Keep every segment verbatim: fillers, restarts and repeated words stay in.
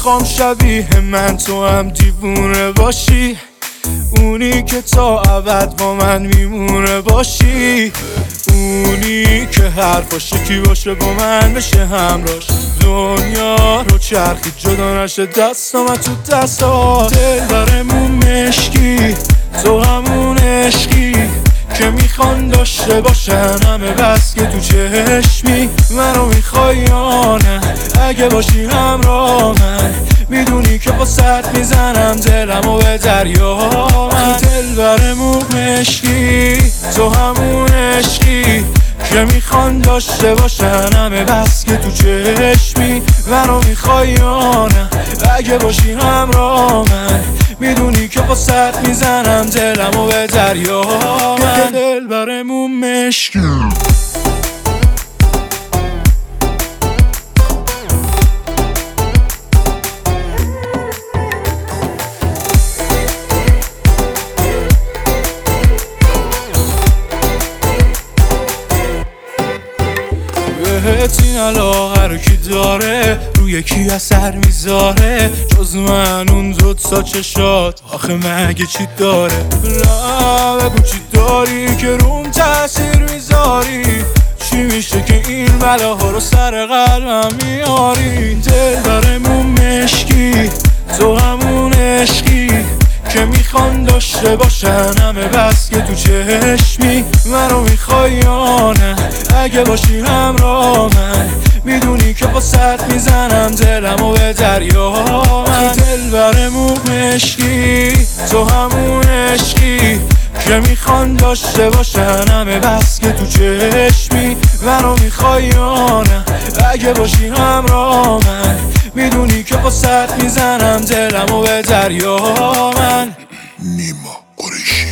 میخوام شبیه من تو هم دیوونه باشی، اونی که تا ابد با من میمونه باشی، اونی که حرفاش یکی باشه با من بشه همراش، دنیا رو چرخی جدا نشه دستم تو دستات. دل برمون مشکی، تو همون عشقی که میخوان داشته باشن همه، بس که تو چشمی منو میخوای یا نه؟ اگه باشی همراه من میدونی که با سرد میزنم دلمو به دریا من. دل برمون مشکی، تو همون عشقی که میخوان داشته باشن همه، بس که تو چشمی منو میخوای یا نه؟ اگه باشی همراه من میدونی که با سرد میزنم دلمو به دریا من. دل برمون مشکی. بهت این علاقه رو کی داره، روی کی اثر میذاره جز من اون دوتا چشات؟ آخه مگه چی داره؟ نه بگو چی داری که روم تاثیر میذاری؟ چی میشه که این بلاها رو سر قلبم میاری؟ دل برمون مشکی، تو همون عشقی که میخوان داشته باشن همه، بس که تو چشمی منو میخوای یا نه؟ اگه باشی همراه من میدونی که با سرد میزنم دلمو به دریا من. دل برمون مشکی، تو همون عشقی که میخوان داشته باشن همه، بس که تو چشمی منو میخوای یا نه؟ اگه باشی همراه من میدونی که با سرد میزنم دلمو به دریا من. نیما قریشی.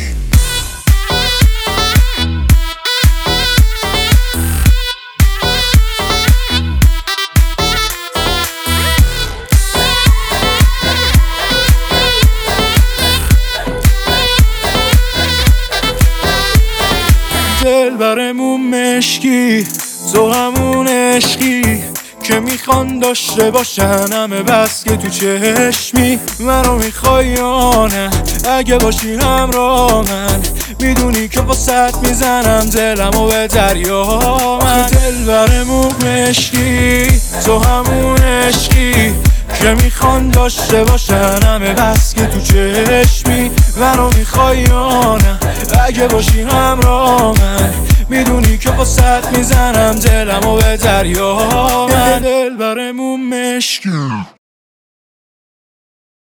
دل برمون مشکی، تو همون عشقی که میخوان داشته باشن همه، بس که تو چشمی منو میخوای یا نه؟ اگه باشی همراه من میدونی که با سرد میزنم دلمو به دریا من. دل برمون مشکی، تو همون عشقی که میخوان داشته باشن همه، بس که تو چشمی منو میخوای یا نه؟ اگه باشی همراه من میدونی که با سرد میزنم دلمو به دریا من. دل برمون مشکی.